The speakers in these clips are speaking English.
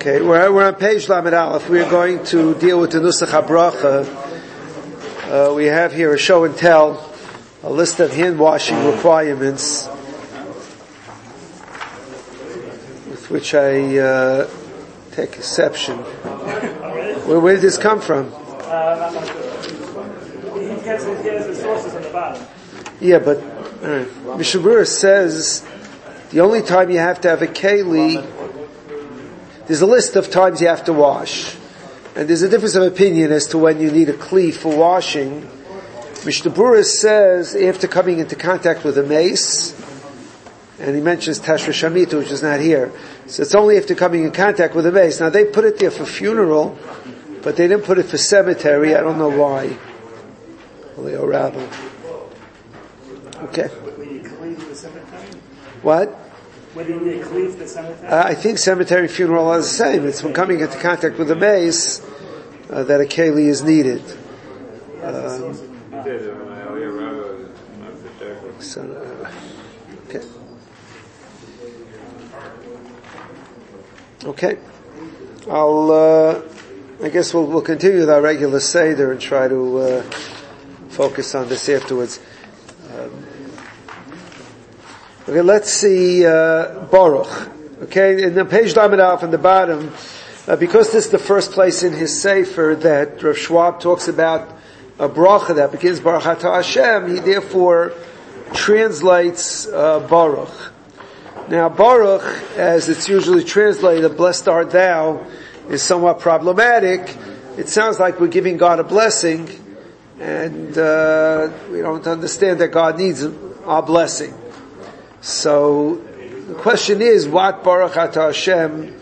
Okay, we're on page Lamed Aleph. We are going to deal with the Nusach HaBracha. We have here a show and tell, a list of hand washing requirements, with which I take exception. Where did this come from? He has the sources on the bottom. Yeah, but Mishnah Berurah says the only time you have to have a keli, there's a list of times you have to wash. And there's a difference of opinion as to when you need a kli for washing. Mishnah Berurah says after coming into contact with a mace, and he mentions Tashra Shamita, which is not here. So it's only after coming in contact with a mace. Now they put it there for funeral, but they didn't put it for cemetery. I don't know why. Or rather. Okay. What? Whether you need a cleave for cemetery? I think cemetery funeral is the same. It's when coming into contact with the mace that a keli is needed. Okay. I guess we'll continue with our regular Seder and try to focus on this afterwards. Okay, let's see Baruch. Okay, in the page Lamed Aleph on the bottom, because this is the first place in his Sefer that Rav Schwab talks about a bracha that begins Baruch Atah Hashem, he therefore translates Baruch. Now Baruch, as it's usually translated, blessed art thou, is somewhat problematic. It sounds like we're giving God a blessing, and we don't understand that God needs our blessing. So the question is what Baruch Atah Hashem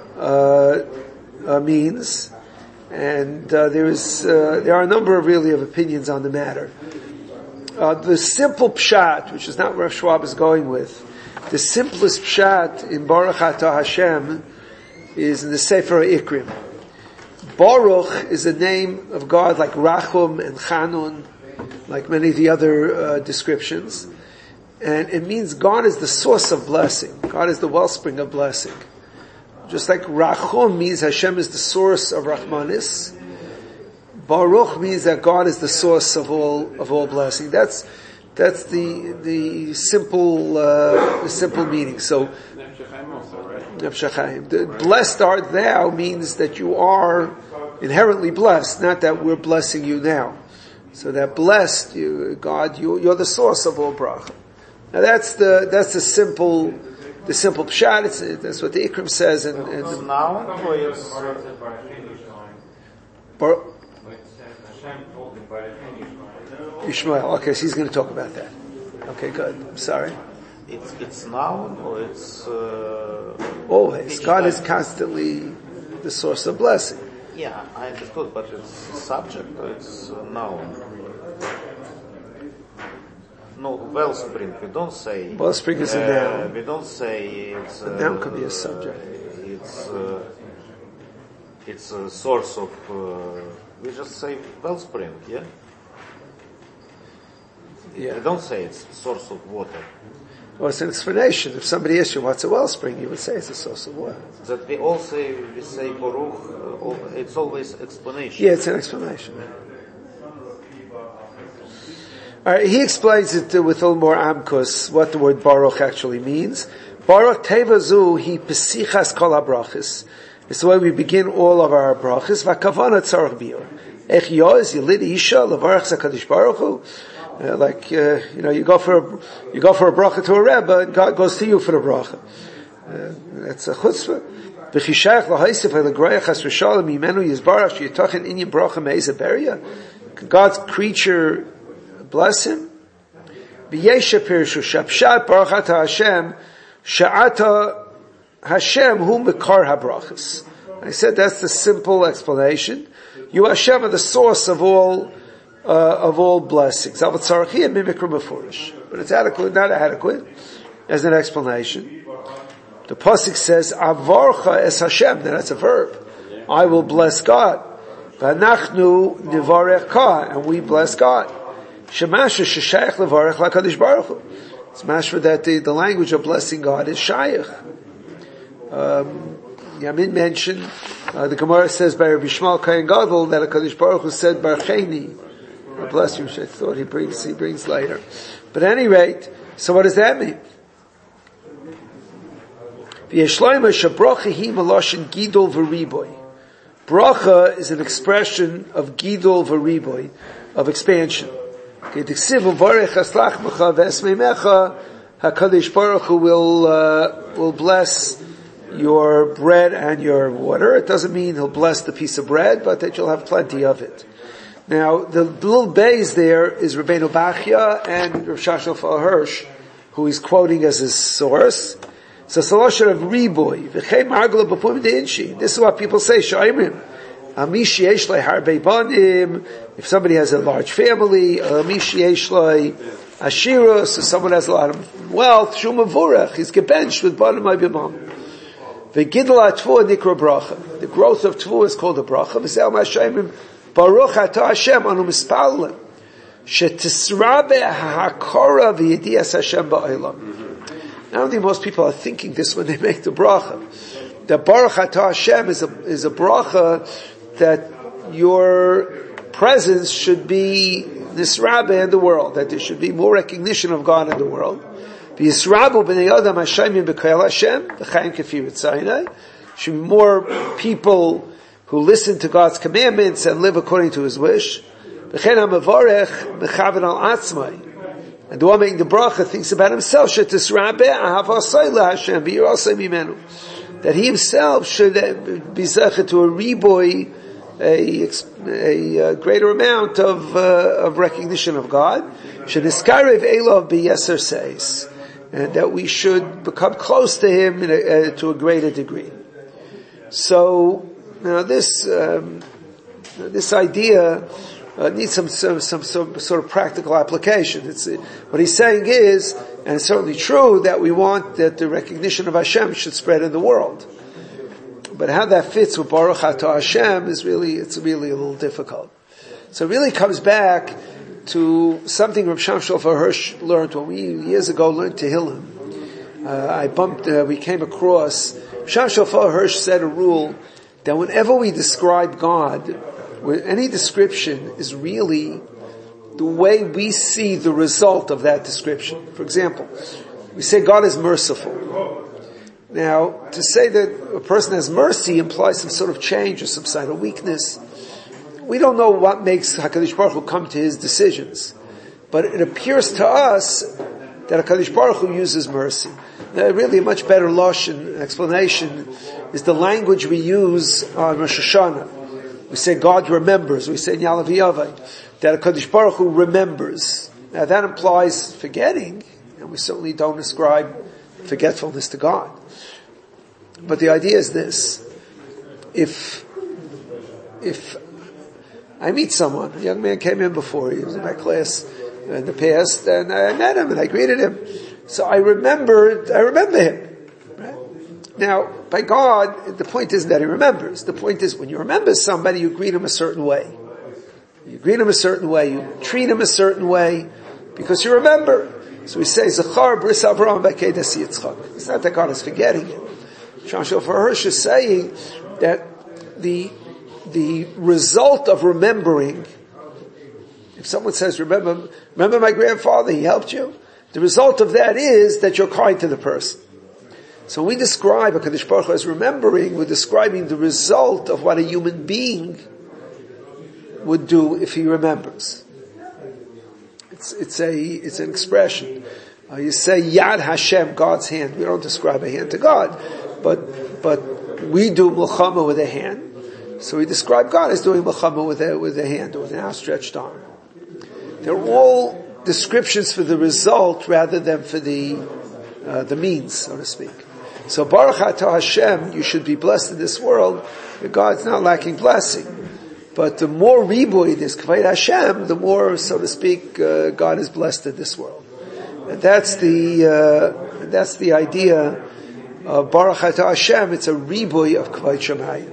means, and there are a number of opinions on the matter. The simple pshat, which is not where Rav Schwab is going with, the simplest pshat in Baruch Atah Hashem is in the Sefer Ikrim. Baruch is a name of God like Rachum and Chanun, like many of the other descriptions. And it means God is the source of blessing. God is the wellspring of blessing. Just like Rachum means Hashem is the source of Rahmanis, Baruch means that God is the source of all blessing. That's the simple meaning. So, blessed art thou means that you are inherently blessed, not that we're blessing you now. So that blessed you, God, you're the source of all bracha. Now that's the simple pshat. That's what the Ikrim says. And now Ishmael. Okay, so he's going to talk about that. Okay, good. I'm sorry. It's noun or it's always. God is constantly the source of blessing. Yeah, I understood, but it's subject or it's noun. No, wellspring. We don't say. Wellspring is a noun. We don't say it's. A noun could be a subject. It's a source of. We just say wellspring. Yeah. Yeah. We don't say it's source of water. Well, it's an explanation. If somebody asks you what's a wellspring, you would say it's a source of water. That we say Baruch. It's always explanation. Yeah, it's an explanation. Alright, he explains it with a little more amkus, what the word Baruch actually means. Baruch tevazu hi pesichas kol habrachis. It's the way we begin all of our brachis. V'kavana tzarech biur. Ech yoz yilid isha levarach HaKadosh Baruch Hu. You go for a bracha to a rebbe, and God goes to you for the bracha. That's a chutzpah. V'chishach l'haisef ha'legroyach has v'shalom yimenu yizbarach sh'yitochen inyan bracha me'ez beria. God's creature bless him. B'yesha pirshu shapshat baruch atah Hashem sha'ata Hashem hu mekar habrachas. I said that's the simple explanation. You Hashem are the source of all blessings. But it's adequate, not adequate, as an explanation. The pasuk says avarcha es Hashem. Now that's a verb. I will bless God. V'anachnu nivarech ka, and we bless God. Shemasha sheshayach levarech LaKadosh Baruch Hu. It's mashma that the language of blessing God is shayach. Yamin mentioned, the Gemara says by Rabbi Shmuel Kohen Gadol that HaKadosh Baruch Hu said Barcheni. Bless you, which I thought he brings later. But at any rate, so what does that mean? Bracha is an expression of gidol v'riboy, of expansion. HaKadosh Baruch Hu will bless your bread and your water. It doesn't mean he'll bless the piece of bread, but that you'll have plenty of it. Now, the little bays there is Rabbeinu Bachya and Rav Shashal Hirsch, who he's quoting as his source. So it's a loshon of riboy. This is what people say, Shaimrim. If somebody has a large family, Ashira, so someone has a lot of wealth, Shumavurach, he's gebenched with Banim Abimam. The growth of Tvu is called a bracha. V'zel ma'ashayimim Baruch atah Hashem anu mispalim shetisrabe ha'akora v'yedias Hashem ba'olam. I don't think most people are thinking this when they make the bracha. The Baruch atah Hashem is a bracha that your presence should be nisrabe in the world, that there should be more recognition of God in the world. V'yisrabu b'nei adam hashayimim b'koyal Hashem v'chayim kefir tzayinai. Should be more people who listen to God's commandments and live according to His wish. V'chen ha'mavorech mechaven al atzmai. And the one making the bracha thinks about himself. Shetisrabe ahavasai laHashem v'yirasai mimenu. That he himself should be zecher to a riboy, a greater amount of recognition of God. Sheniskarev elov b'yeser seis. And that we should become close to Him to a greater degree. So, this idea needs some sort of practical application. What he's saying is, and it's certainly true, that we want that the recognition of Hashem should spread in the world. But how that fits with Baruch Atah Hashem it's really a little difficult. So it really comes back to something Rav Shimshon Hirsch learned when we years ago learned Tehillim. We came across, Rav Shimshon Hirsch said a rule that whenever we describe God, any description is really the way we see the result of that description. For example, we say God is merciful. Now, to say that a person has mercy implies some sort of change or some sort of weakness. We don't know what makes HaKadosh Baruch Hu come to His decisions. But it appears to us that HaKadosh Baruch Hu uses mercy. Now, really a much better lashon explanation is the language we use on Rosh Hashanah. We say God remembers. We say in Ya'aleh V'yavai that HaKadosh Baruch Hu remembers. Now that implies forgetting, and we certainly don't ascribe forgetfulness to God. But the idea is this: if I meet someone, a young man came in before, he was in my class in the past, and I met him and I greeted him. So I remember him. Right? Now, by God, the point isn't that He remembers. The point is when you remember somebody, you greet him a certain way. You greet him a certain way, you treat him a certain way, because you remember. So we say, Zachar bris Avraham v'kedas Yitzchak. It's not that God is forgetting it. Shimshon Hirsch is saying that the result of remembering, if someone says, remember my grandfather, he helped you, the result of that is that you're kind to the person. So when we describe HaKadosh Baruch Hu as remembering, we're describing the result of what a human being would do if he remembers. It's an expression. You say Yad Hashem, God's hand. We don't describe a hand to God, but we do Milchama with a hand. So we describe God as doing Milchama with a hand, or with an outstretched arm. They're all descriptions for the result rather than for the means, so to speak. So Baruch Atah Hashem, you should be blessed in this world. God's not lacking blessing. But the more riboy is Kvayt Hashem, the more, so to speak, God is blessed in this world. And that's the idea of Baruch Atah Hashem. It's a riboy of Kvayt Shemayim.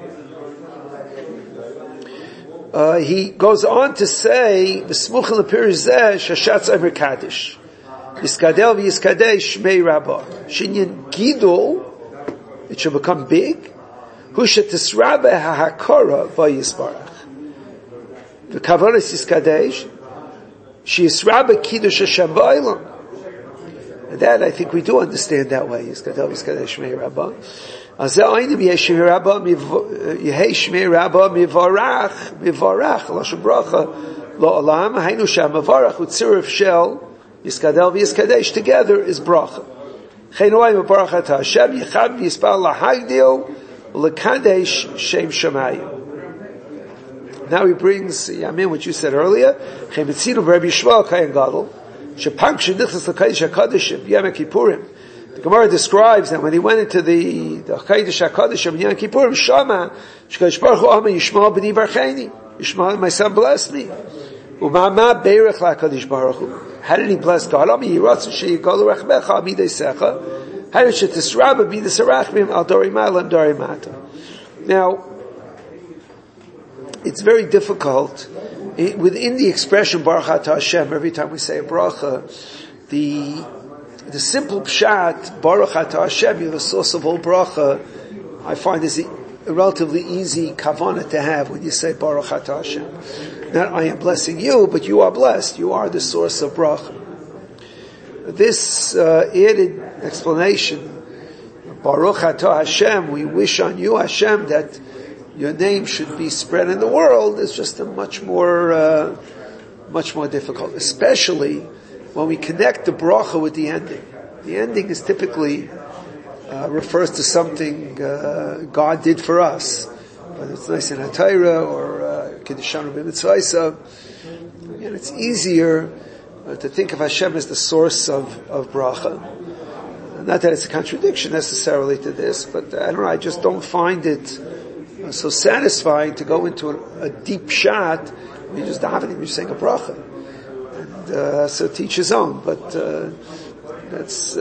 He goes on to say, "V'smuch l'pirish zeh shashatz Omer Kaddish, Yiskadel v'Yiskadei Shmei Rabbah." Shinyan Gidol, it should become big. Husha tisrabe ha'hakora v'yisbarach. The kavanas is kadesh. She yisrabe kiddush Hashem ba'olam. And that I think we do understand that way. Yiskadel yiskadesh shmei rabbah. Azeh aynim yeh shmei rabbah mivarach lashon bracha lo olam hainu sham mivarach utziruf shel yiskadel v'yiskadesh together is bracha. Cheinoi mivarach at Hashem yichad v'yispal lahagdil l'kadesh shem shamayim. Now he brings Yamin what you said earlier. Chemitzinu b'Rabbi Yishmael Kayan Gadol. The Gemara describes that when he went into the Kodesh HaKadosh of Yom Kippurim, Shama, Shkodesh Baruch Hu Ama Yishmael b'ni barcheni. Yishmael, my son, bless me. Umama beirech LaKadosh Baruch Hu. How did he bless God? Ami yiratzu sheyigalu rachmecha amidei secha. How did shetisraba midas harachmim al dori ma'alam dori mata. Now, it's very difficult within the expression Baruch Atah Hashem. Every time we say a bracha, the simple pshat Baruch Atah Hashem, you're the source of all bracha, I find is a relatively easy kavanah to have when you say Baruch Atah Hashem. Not I am blessing you, but you are blessed. You are the source of bracha. This added explanation, Baruch Atah Hashem, we wish on you Hashem that your name should be spread in the world, is just a much more difficult, especially when we connect the bracha with the ending. The ending is typically refers to something God did for us, whether it's nice in HaTorah or Kiddushan b'mitzvaysa. Again, it's easier to think of Hashem as the source of bracha. Not that it's a contradiction necessarily to this, but I don't know, I just don't find it so satisfying to go into a deep shot when you're just davening, you're saying a bracha. And so teach his own, but that's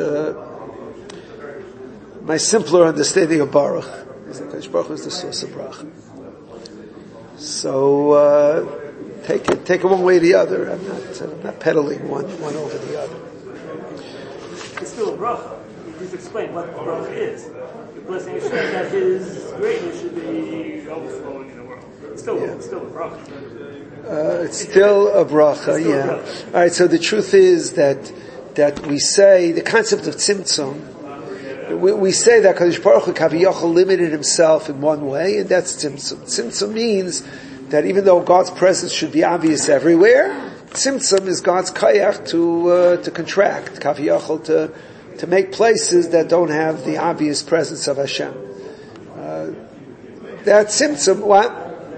my simpler understanding of Baruch. Is that Baruch is the source of bracha. So take it one way or the other. I'm not peddling one over the other. It's still a bracha. Please explain what bracha is. The blessing is that His greatness should be overflowing in the world. It's still a bracha. It's still a bracha, yeah. All right. So the truth is that we say the concept of tzimtzum. We say that Kadosh Baruch Hu Kaviyachol limited himself in one way, and that's tzimtzum. Tzimtzum means that even though God's presence should be obvious everywhere, tzimtzum is God's kayach to contract, Kaviyachol to make places that don't have the obvious presence of Hashem. That tzimtzum, what?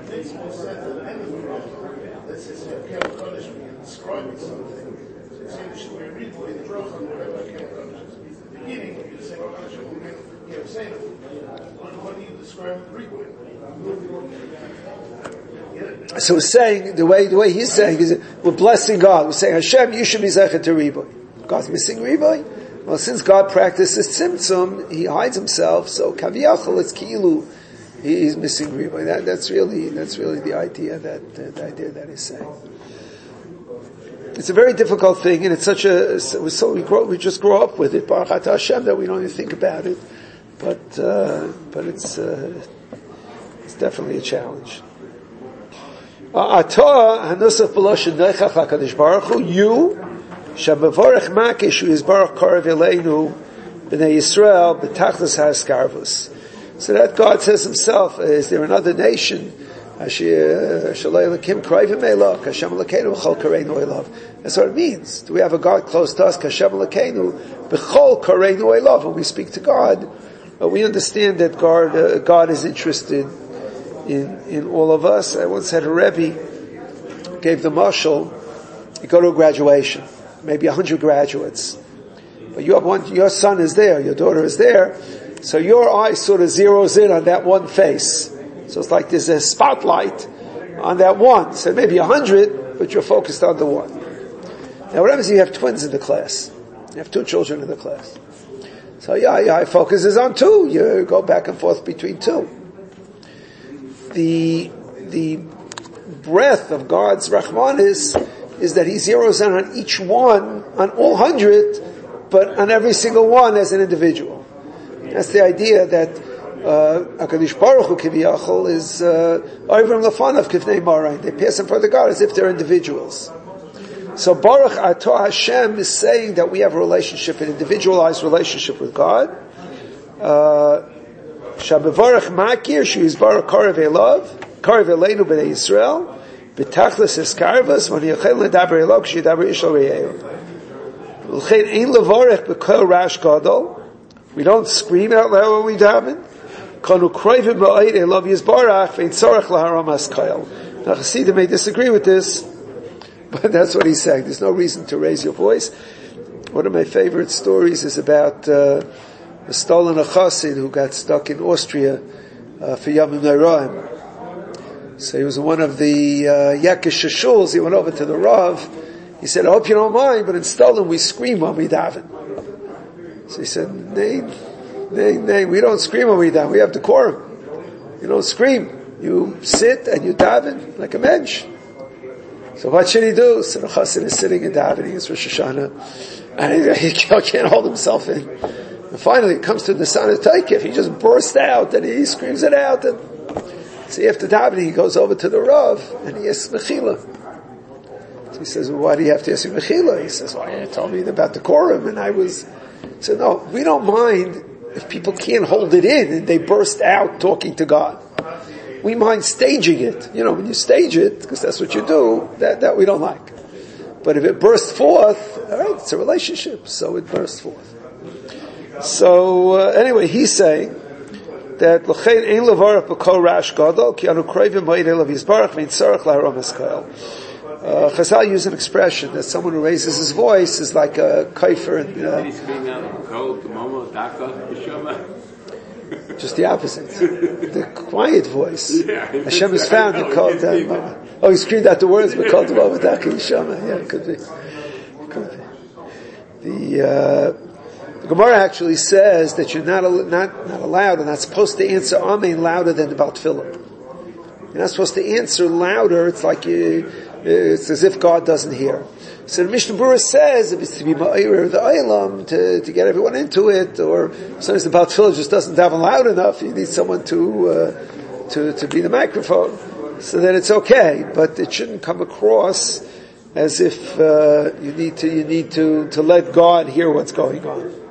So we're saying, the way he's saying is, we're blessing God. We're saying, Hashem, you should be zecher to riboy. God's missing riboy. Well, since God practices tzimtzum, He hides Himself, so kaviyachol, it's ki'ilu, He's missing riboy. That's really the idea that he's saying. It's a very difficult thing, and it's we just grow up with it, Baruch Atah Hashem, that we don't even think about it. But it's definitely a challenge. Atah hanusach b'loshen neichach HaKadosh Baruch Hu, you, shabavorech makish hu yizbarach korav eleinu b'nei Yisrael b'tachlis ha'askarvus. So that God says Himself, is there another nation? That's what it means. Do we have a God close to us? When we speak to God, we understand that God is interested in all of us. I once had a Rebbe gave the mashal. You go to a graduation, maybe 100 graduates, but you have your son is there, your daughter is there, so your eye sort of zeroes in on that one face. So it's like there's a spotlight on that one. So maybe 100, but you're focused on the one. Now what happens if you have twins in the class? You have 2 children in the class. So your eye focus is on 2. You go back and forth between 2. The breadth of God's Rahman is that He zeroes in on each one, on all 100, but on every single one as an individual. That's the idea that HaKadosh Baruch Hu Kiviyachol is Oivrim Lefanav Kivnei Marayin. They pass in front of God as if they're individuals. So Baruch Atah Hashem is saying that we have a relationship, an individualized relationship with God. Shabevarach Makir, she is Baruch Karev Elav, Karev Eleinu B'nei Yisrael, B'tachlis Eskarvas, When Yochel Ledaber Elav, Kshidaber Ishal Re'eu. L'chein Ein Levarach B'kol Rash Gadol. We don't scream out loud when we daven. Kanu Kroivim Ba'ayit Elav Yisbarach, Ve'in Tzorach Laharam Haskayel. Now Chassidim may disagree with this, but that's what he's saying. There's no reason to raise your voice. One of my favorite stories is about a stolen chassid who got stuck in Austria for Yom Noraim. So he was in one of the Yakish shuls. He went over to the Rav. He said, I hope you don't mind, but in Stolen we scream when we daven. So he said, Nay, we don't scream when we daven. We have decorum. You don't scream. You sit and you daven like a mensch. So what should he do? So the chassid is sitting and davening. It's Rosh Hashanah. And he can't hold himself in. And finally, it comes to the son of Taikif. He just bursts out and he screams it out. And so after davening, he goes over to the Rav and he asks Mechila. So he says, well, why do you have to ask Mechila? He says, well, you told me about the quorum and I said, no, we don't mind if people can't hold it in and they burst out talking to God. We mind staging it. You know, when you stage it, because that's what you do, that we don't like. But if it bursts forth, alright, it's a relationship, so it bursts forth. So, anyway, he's saying that l'chein ein levarach b'kol rash gadol ki anu kroivim ba'id elav yisbarach ve'in tzarach laharam haskayel. Chazal use an expression that someone who raises his voice is like a kaifer and just the opposite. The quiet voice. Hashem has found it called he screamed out the words but called Mama Daka Yishama. Yeah, it could be. The Gemara actually says that you're not allowed and not supposed to answer Amen louder than the Baal Tefillah. You're not supposed to answer louder. It's like it's as if God doesn't hear. So the Mishnah Berurah says if it's to be ma'ir the Olam to get everyone into it, or sometimes the Baal Tefillah just doesn't daven loud enough, you need someone to be the microphone, so that it's okay. But it shouldn't come across as if you need to let God hear what's going on.